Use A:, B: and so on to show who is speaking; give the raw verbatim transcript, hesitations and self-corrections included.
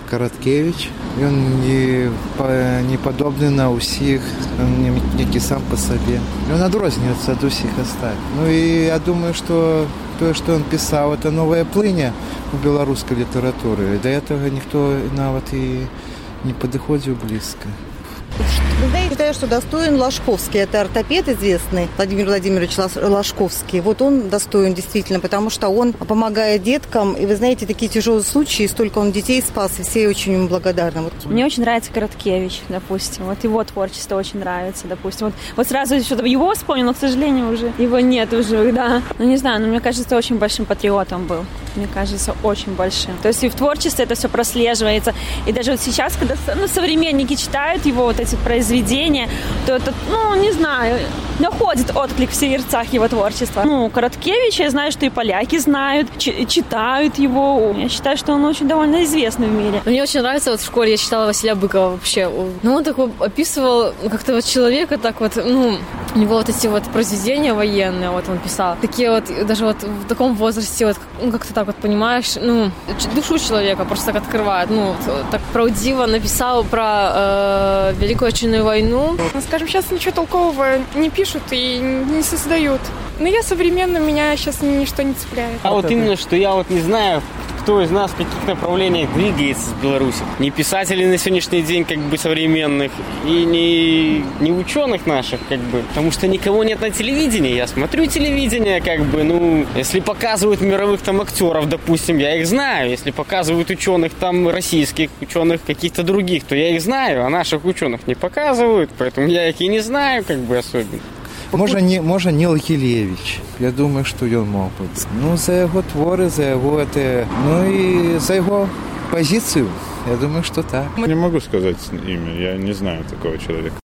A: Караткевич. Ён не, не падобны на ўсіх, некі сам па сабе. Ён адрозніваецца ад усіх астатніх. Ну і я думаю, што тое, што ён пісаў, это новая плыня у беларускай літаратуры. Да этого ніхто нават і не падыходзіў блізка.
B: Вы знаете, считаю, что достоин Ложковский. Это ортопед известный, Владимир Владимирович Ложковский. Вот он достоин действительно, потому что он помогает деткам. И вы знаете, такие тяжелые случаи, столько он детей спас, и все очень ему благодарны. Вот.
C: Мне очень нравится Короткевич, допустим. Вот его творчество очень нравится, допустим. Вот, вот сразу что-то его вспомнил, но, к сожалению, уже его нет уже, да. Ну, не знаю, но мне кажется, очень большим патриотом был. Мне кажется, очень большим. То есть и в творчестве это все прослеживается. И даже вот сейчас, когда ну, современники читают его вот эти произведения, то это, ну, не знаю, находит отклик в сердцах его творчества. Ну, Короткевича, я знаю, что и поляки знают, ч- читают его. Я считаю, что он очень довольно известный в мире.
D: Мне очень нравится, вот в школе я читала Василия Быкова вообще. Ну, он такой описывал как-то вот человека так вот, ну, у него вот эти вот произведения военные, вот он писал. Такие вот, даже вот в таком возрасте, вот, ну, как-то так вот, понимаешь, ну, душу человека просто так открывает. Ну, вот, так правдиво написал про э, Великую Отечественную войну.
E: Скажем, сейчас ничего толкового не пишут и не создают. Но я современно, меня сейчас ничто не цепляет.
F: А вот именно, что я вот не знаю, кто из нас в каких направлениях двигается в Беларуси. Не писателей на сегодняшний день как бы современных и не, не ученых наших как бы, потому что никого нет на телевидении. Я смотрю телевидение как бы, ну, если показывают мировых там актеров, допустим, я их знаю. Если показывают ученых там российских, ученых каких-то других, то я их знаю, а наших ученых не показывают, поэтому я их и не знаю как бы особенно.
A: Можа, не, можа Ніл Гілевіч. Я думаю, што ён мог бы. Ну, за яго творы, за яго это, ну и за яго позицию. Я думаю, что так.
G: Не могу сказать имя, я не знаю такого человека.